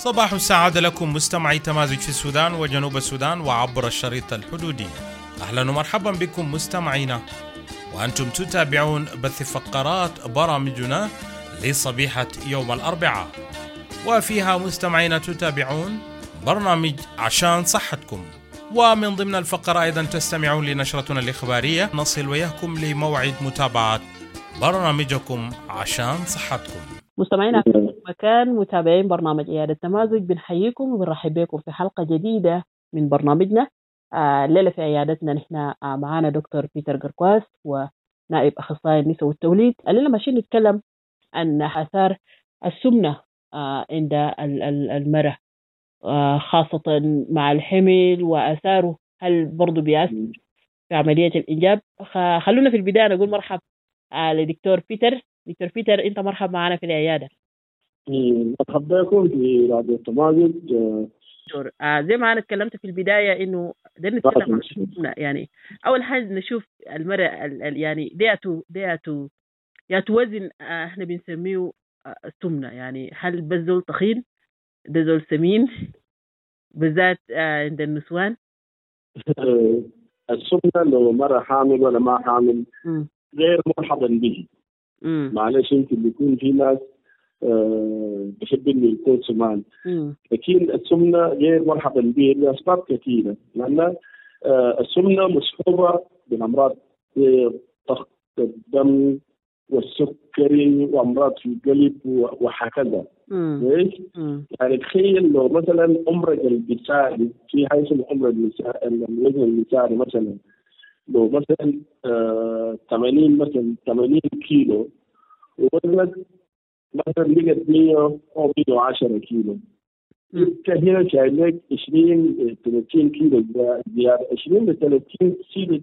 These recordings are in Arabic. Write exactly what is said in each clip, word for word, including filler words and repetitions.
صباح السعادة لكم مستمعي تمازج في السودان وجنوب السودان وعبر الشريط الحدودي. أهلا ومرحبا بكم مستمعينا، وأنتم تتابعون بث فقرات برامجنا لصبيحة يوم الأربعاء، وفيها مستمعينا تتابعون برنامج عشان صحتكم، ومن ضمن الفقرة أيضا تستمعون لنشرتنا الإخبارية. نصل وياكم لموعد متابعة برنامجكم عشان صحتكم. مستمعينا في مكان متابعين برنامج عيادة تمازج، بنحييكم وبنرحب بكم في حلقة جديدة من برنامجنا. آه الليلة في عيادتنا نحن آه معانا دكتور بيتر قرقواس ونائب أخصائي النساء والتوليد. الليلة ماشيين نتكلم عن آثار السمنة آه عند المرأة، آه خاصة مع الحمل وآثاره، هل برضو بيأثر في عملية الإنجاب؟ خلونا في البداية نقول مرحب آه لدكتور بيتر. دكتور بيتر، انت مرحب معنا في العياده. مرحبا بكم في راديو التمازج. دكتور آه زي ما انا اتكلمت في البدايه انه ده نتكلم عن السمنه. يعني اول حاجه نشوف المراه يعني دياتو دياتو يا توزن آه احنا بنسميه آه السمنه، يعني هل بس زول تخين ده زول سمين بالذات آه عند النسوان؟ السمنه لو مرة حامل ولا ما حامل م. غير مرحبا به. معلش يمكن بيكون في ناس أه بحب انه يكون سمان، لكن السمنه غير مرحبا به لاسباب كثيره، لان أه السمنه مصحوبه بالامراض ضغط الدم والسكري وامراض في القلب وهكذا. كويس؟ يعني تخيل لو مثلا عمر الجساري في حاجه اسمها عمر الوزن المثالي، مثلا لو مثلا آه ثمانين مثلا ثمانين كيلو ووزنك مثلا لقت مية او مية وعشرة كيلو، انت هنا شايل لك عشرين ثلاثين كيلو زياده. عشرين ل ثلاثين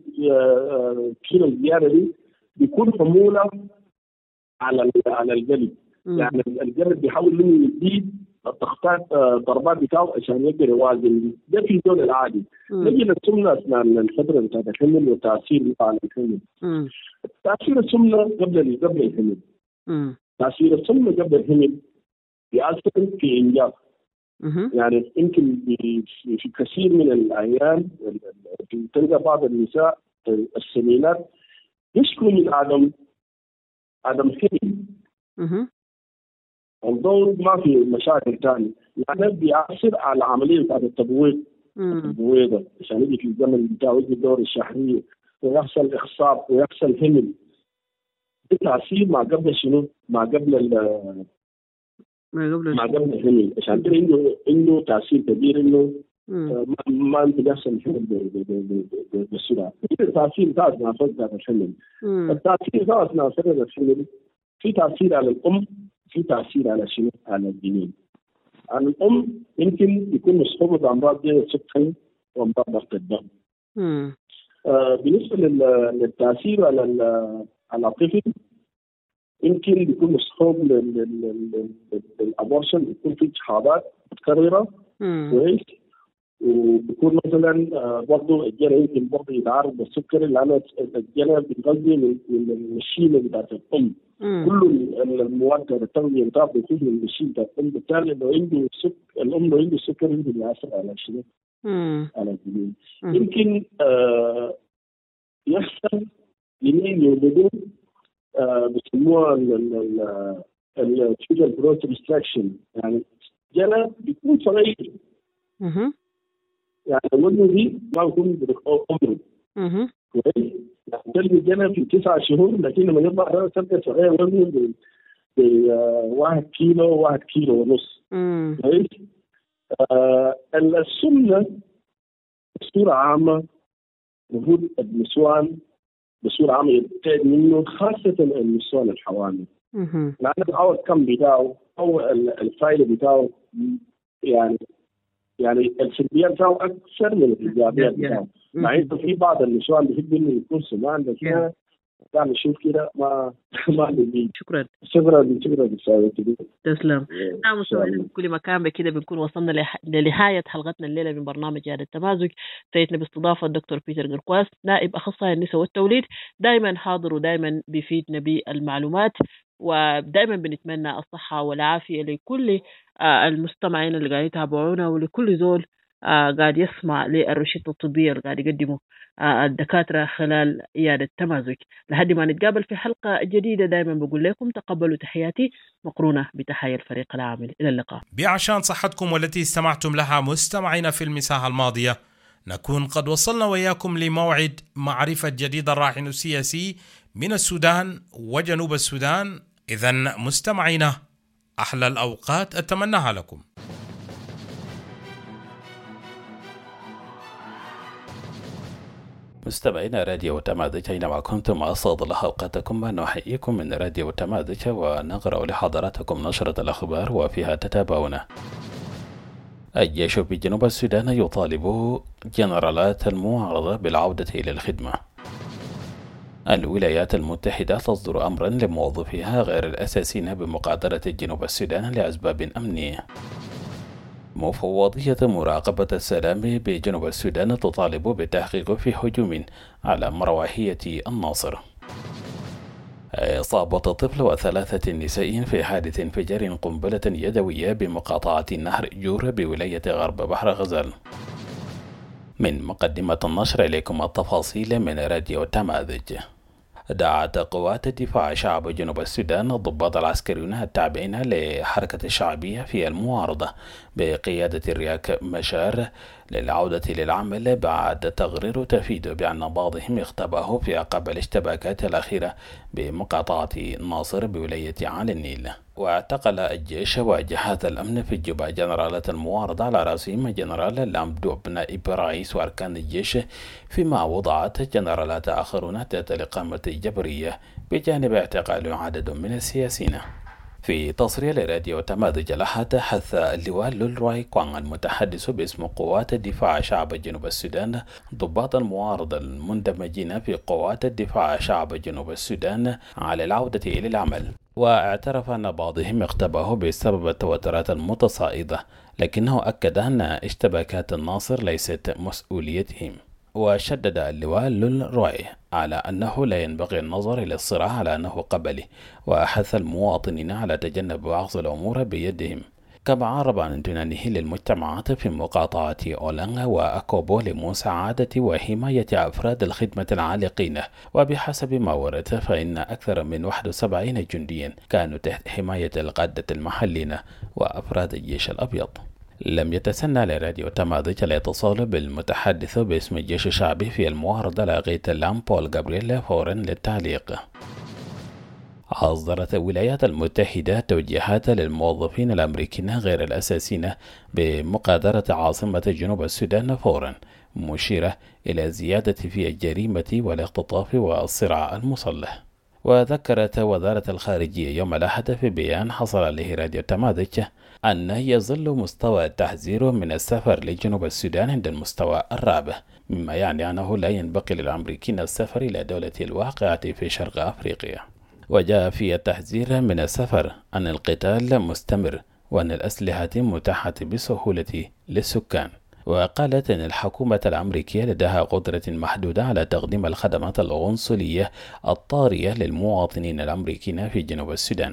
كيلو زياده دي بيكون حموله على على القلب. يعني القلب بيحاول انه يزيد الضغطات ضربات بتاعه عشان يقدر يوازن. ده في الزول العادي. نجي السمنه اثناء الفتره بتاعت الحمل والتاثير على الحمل. تاثير السمنه قبل قبل الحمل. تاثير السمنه قبل الحمل بيأثر في انجاب. يعني يمكن في كثير من الاحيان تلقى بعض النساء السمينات يشكوا من عدم عدم حمل. الضوء ما في مشاكل ثانيه، يعني بيأثر على عمليه بتاعت التبويض. التبويضه عشان يجي في الزمن بتاعه يجي الدور الشهريه ويحصل اخصاب ويحصل حمل. التأثير ما قبل شنو؟ ما قبل ال ما قبل ما قبل الحمل، عشان كده عنده عنده تأثير كبير انه ما ما انت بيحصل حمل بسرعه. التأثير بتاع اثناء فتره الحمل. التأثير بتاع اثناء فتره الحمل في تأثير على الام، في تأثير على شنو؟ على الجنين. على الأم يمكن يكون مصحوب بأمراض زي السكري وأمراض ضغط الدم. آه بالنسبة للتأثير على على الطفل يمكن يكون مصحوب للأبورشن، يكون في انتحارات متكررة. كويس؟ وبيكون مثلا آه برضه الجنين يمكن برضه يتعرض للسكري، لأن الجنين بيتغذي من الشيلة بتاعت الأم. كل المواد التغذية بتاعته بيكون من الشيء بتاع الأم، بالتالي لو عنده سك الأم لو عنده سكر يمكن يأثر على شنو؟ على الجنين. يمكن آه يحصل جنين يولدوه آه بيسموها ال fetal growth restriction، يعني جنين بيكون صغير. يعني وزنه دي ما بيكون عمره. كويس؟ تلقي الجنين في تسعة شهور، لكن لما يطلع تلقى صغير وزنه بواحد كيلو واحد كيلو ونص. كويس؟ آه السمنة بصورة عامة المفروض النسوان بصورة عامة يبتعد منه، خاصة النسوان الحوامل. لأن الأول كم بتاعه أو الفايدة بتاعه يعني يعني السلبيات بتاعه أكثر من الإيجابيات بتاعه. مع إنه في بعض النسوان بيحب إنه يكون سمان، لكن يعني نشوف كده ما ما بدي. شكرا شكرا شكرا بالسعادة. تسلم. نعم مستمعين في كل مكان بكده بنكون وصلنا لح... لنهاية حلقتنا الليلة من برنامج عيادة التمازج. سيدنا باستضافة الدكتور بيتر قرقواس نائب أخصائي النساء والتوليد، دائما حاضر ودائما بيفيدنا بالمعلومات. ودائما بنتمنى الصحة والعافية لكل المستمعين اللي قاعد يتابعونا ولكل زول قاعد يسمع للروشتة الطبية اللي قاعد يقدموا الدكاترة خلال عيادة تمازج. لحد ما نتقابل في حلقة جديدة دائما بقول لكم تقبلوا تحياتي مقرونة بتحية الفريق العامل. إلى اللقاء. بعشان صحتكم والتي استمعتم لها مستمعين في المساحة الماضية، نكون قد وصلنا وإياكم لموعد معرفة جديد الراهن السياسي من السودان وجنوب السودان. إذن مستمعينا أحلى الأوقات أتمناها لكم. مستمعينا راديو تمازج، أينما كنتم أسعد الله أوقاتكم. نحييكم من راديو تمازج ونقرأ لحضراتكم نشرة الأخبار وفيها تتابعون. الجيش في جنوب السودان يطالب جنرالات المعارضة بالعودة إلى الخدمة. الولايات المتحدة تصدر أمرا لموظفيها غير الأساسيين بمغادرة جنوب السودان لأسباب أمنية. مفوضية مراقبة السلام بجنوب السودان تطالب بالتحقيق في هجوم على مروحية الناصر. إصابة طفل وثلاثة نساء في حادث انفجار قنبلة يدوية بمقاطعة نهر جور بولاية غرب بحر غزال. من مقدمة النشر إليكم التفاصيل من راديو تمازج. دعت قوات الدفاع شعب جنوب السودان الضباط العسكريون التابعين لحركة الشعبية في المعارضة بقيادة رياك مشار للعودة للعمل بعد تقرير تفيد بأن بعضهم اختبأه في عقب الاشتباكات الأخيرة بمقاطعة ناصر بولاية عالي النيل. واعتقل الجيش وجهاز الأمن في الجبهة جنرالات المعارضة على رأسهم جنرال لامدوب نائب رئيس وأركان الجيش، فيما وضعت جنرالات آخرون تحت الإقامة الجبرية بجانب اعتقال عدد من السياسيين. في تصريح لراديو تمازج الأحد، حث اللواء لولروي كوان المتحدث باسم قوات الدفاع شعب جنوب السودان ضباط المعارضة المندمجين في قوات الدفاع شعب جنوب السودان على العودة إلى العمل، واعترف أن بعضهم اختبأه بسبب التوترات المتصاعدة، لكنه أكد أن اشتباكات الناصر ليست مسؤوليتهم. وشدد اللواء لولروي على أنه لا ينبغي النظر إلى الصراع على أنه قبلي، وحث المواطنين على تجنب أخذ الأمور بيدهم. كما عرب عن امتنانه للمجتمعات في مقاطعة أولانغا وأكوبو لمساعدة وحماية أفراد الخدمة العالقين. وبحسب ما ورد فإن أكثر من واحد وسبعين جنديا كانوا تحت حماية القادة المحليين وأفراد الجيش الأبيض. لم يتسنى لراديو تمازج الاتصال بالمتحدث باسم الجيش الشعبي في المعارضة لغاية اللام بول جابرييل فورا للتعليق. أصدرت الولايات المتحدة توجيهات للموظفين الأمريكيين غير الأساسيين بمغادرة عاصمة جنوب السودان فورا، مشيرة إلى زيادة في الجريمة والاختطاف والصراع المسلح. وذكرت وزارة الخارجية يوم الأحد في بيان حصل عليه راديو تمازج أن يظل مستوى التحذير من السفر لجنوب السودان عند المستوى الرابع، مما يعني أنه لا ينبغي للأمريكيين السفر إلى دولة الواقعة في شرق أفريقيا. وجاء في التحذير من السفر أن القتال مستمر وأن الأسلحة متاحة بسهولة للسكان. وقالت أن الحكومة الأمريكية لديها قدرة محدودة على تقديم الخدمات القنصلية الطارئة للمواطنين الأمريكيين في جنوب السودان.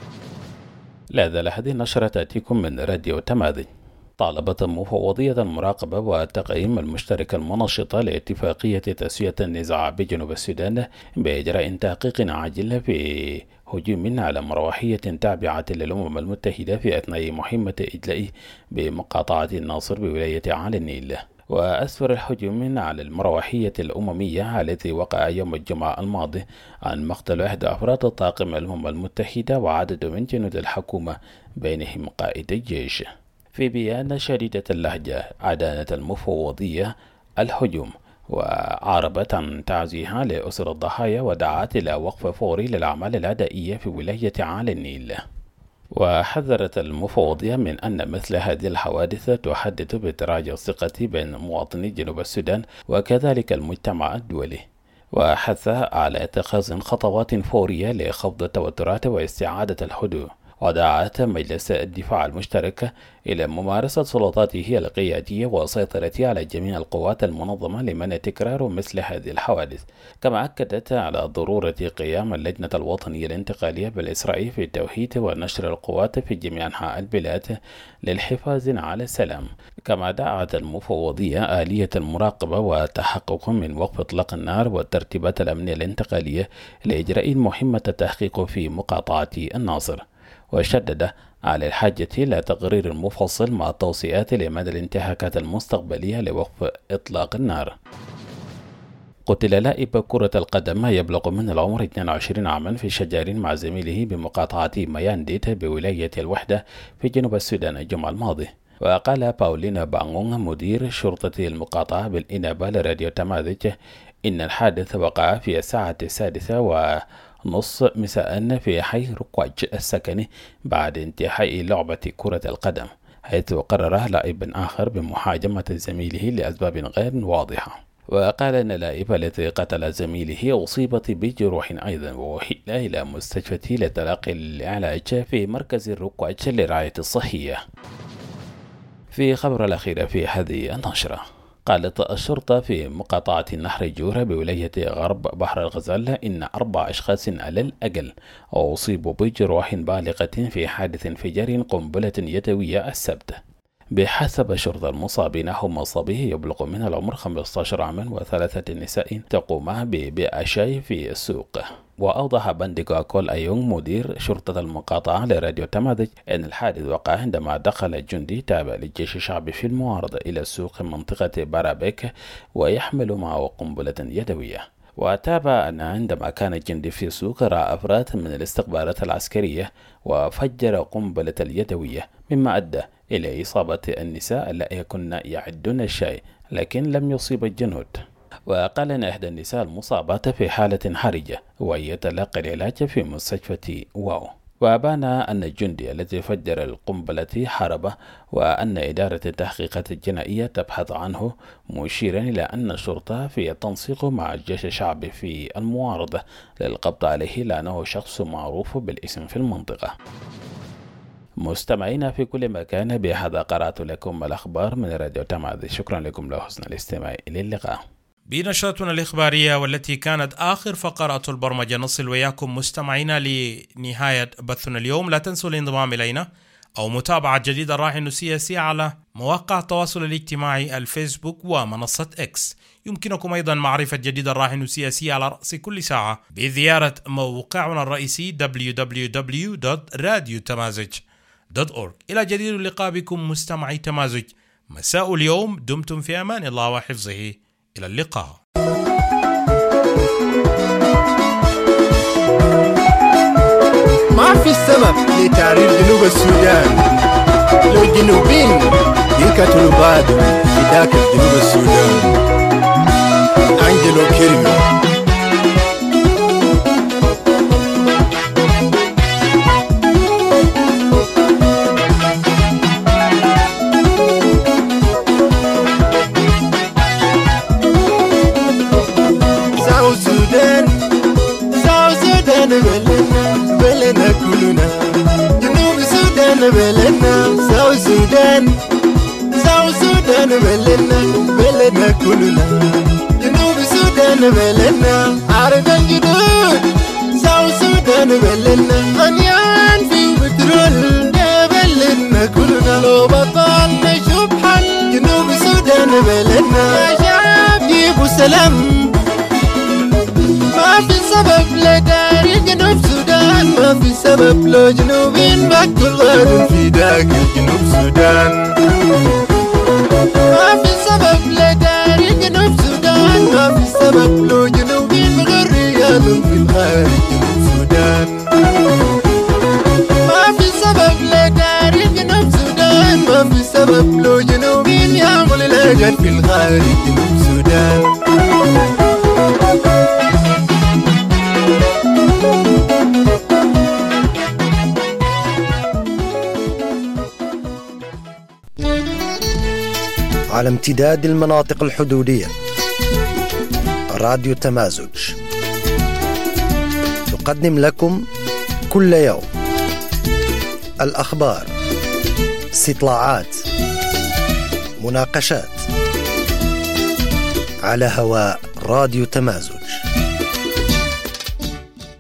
لا زال هذه النشرة تأتيكم من راديو تمازج. طالبت مفوضية المراقبة والتقييم المشتركة المنشطة لاتفاقية تسوية النزاع بجنوب السودان بإجراء تحقيق عاجل في هجوم على مروحية تابعة للأمم المتحدة في أثناء مهمة إجلاء بمقاطعة الناصر بولاية عالي النيل. وأسفر الهجوم على المروحية الأممية التي وقع يوم الجمعة الماضي عن مقتل أحد أفراد طاقم الأمم المتحدة وعدد من جنود الحكومة بينهم قائد الجيش. في بيان شديدة اللهجة أدانت المفوضية الهجوم وعربت عن تعزيها لأسر الضحايا ودعت إلى وقف فوري للأعمال العدائية في ولاية عالي النيل. وحذرت المفوضية من أن مثل هذه الحوادث تحدث بتراجع الثقة بين مواطني جنوب السودان وكذلك المجتمع الدولي، وحث على اتخاذ خطوات فورية لخفض التوترات واستعادة الهدوء. ودعت مجلس الدفاع المشترك إلى ممارسة سلطاته القيادية وسيطرته على جميع القوات المنظمة لمنع تكرار مثل هذه الحوادث. كما أكدت على ضرورة قيام اللجنة الوطنية الانتقالية بالإسراء في توحيد ونشر القوات في جميع أنحاء البلاد للحفاظ على السلام. كما دعت المفوضية آلية المراقبة وتحقق من وقف إطلاق النار والترتيبات الأمنية الانتقالية لإجراء مهمة التحقيق في مقاطعة الناصر، وشدد على الحاجة إلى تقرير مفصل مع التوصيات لمدى الانتهاكات المستقبلية لوقف إطلاق النار. قتل لاعب كرة القدم يبلغ من العمر اثنين وعشرين عاما في شجار مع زميله بمقاطعة ميانديت بولاية الوحدة في جنوب السودان الجمعة الماضية. وقال باولينا بانغون مدير شرطة المقاطعة بالإنابة لراديو تمازج إن الحادث وقع في الساعة السادسة ونص مساء في حي ركواج السكني بعد انتهاء لعبة كرة القدم، حيث قرر لاعب آخر بمحاجمة زميله لأسباب غير واضحة. وقال أن اللاعب الذي قتل زميله أصيبت بجروح أيضا ووحيل إلى مستشفى لتلقي العلاج في مركز الركواج للرعاية الصحية. في خبر الأخير في هذه النشرة، قالت الشرطة في مقاطعة نهر جورة بولاية غرب بحر الغزال إن أربع أشخاص على الأقل أصيبوا بجروح بالغة في حادث انفجار قنبلة يدوية السبت. بحسب شرطة المصابين هم صبي يبلغ من العمر خمسة عشر عاما وثلاثة نساء تقوم ببيع شاي في السوق. وأوضح بندقا كول أيونغ مدير شرطة المقاطعة لراديو تمازج أن الحادث وقع عندما دخل الجندي تابع للجيش الشعبي في المعارضة إلى السوق منطقة بارابيك ويحمل معه قنبلة يدوية. وتابع أن عندما كان الجندي في السوق رأى أفراد من الاستخبارات العسكرية وفجر قنبلة اليدوية، مما أدى إلى إصابة النساء اللائي كن يعدون الشاي لكن لم يصيب الجنود. وقال أن إحدى النساء المصابات في حالة حرجة وهي تلقى العلاج في مستشفى واو. وأبان أن الجندي الذي فجر القنبلة هرب وأن إدارة التحقيقات الجنائية تبحث عنه، مشيرا إلى أن الشرطة في التنسيق مع الجيش الشعبي في المعارضة للقبض عليه لأنه شخص معروف بالاسم في المنطقة. مستمعينا في كل مكان، بهذا قرأت لكم الأخبار من راديو تمازج. شكرا لكم لحسن الاستماع. إلى اللقاء. بنشرتنا الإخبارية والتي كانت آخر فقرات البرمجة نصل وياكم مستمعينا لنهاية بثنا اليوم. لا تنسوا الانضمام إلينا أو متابعة جديد الراهن السياسي على مواقع التواصل الاجتماعي الفيسبوك ومنصة إكس. يمكنكم أيضا معرفة جديد الراهن السياسي على رأس كل ساعة بزيارة موقعنا الرئيسي دبليو دبليو دبليو دوت راديو تمازج دوت أورج. إلى جديد اللقاء بكم مستمعي تمازج مساء اليوم. دمتم في أمان الله وحفظه. إلى اللقاء. ما في سبب لتعرير جنوب السودان، لو الجنوبين يقتلوا بعض في ذاك جنوب السودان. أنجلو كيريو. بلدنا كلنا جنوب السودان، بلدنا ساو السودان، ساو السودان بلدنا، بلدنا كلنا جنوب السودان، بلدنا عربا جدود ساو السودان، بلدنا غنيان في بترول يا بلدنا كلنا. لو بطلنا نشوف حل جنوب السودان بلدنا، يا شعب جيبوا سلام. ما في سبب لداري جنوب السودان، ما في سبب لو جنوبين بكوا الغار في داك جنوب السودان. ما في سبب لداري جنوب السودان، ما في سبب لو جنوبين بغير ريال في الغار جنوب السودان. ما في سبب لداري جنوب السودان، ما في سبب لو جنوبين يعمل الأجل في الغار جنوب السودان. على امتداد المناطق الحدودية، راديو تمازج تقدم لكم كل يوم الأخبار، استطلاعات، مناقشات، على هواء راديو تمازج.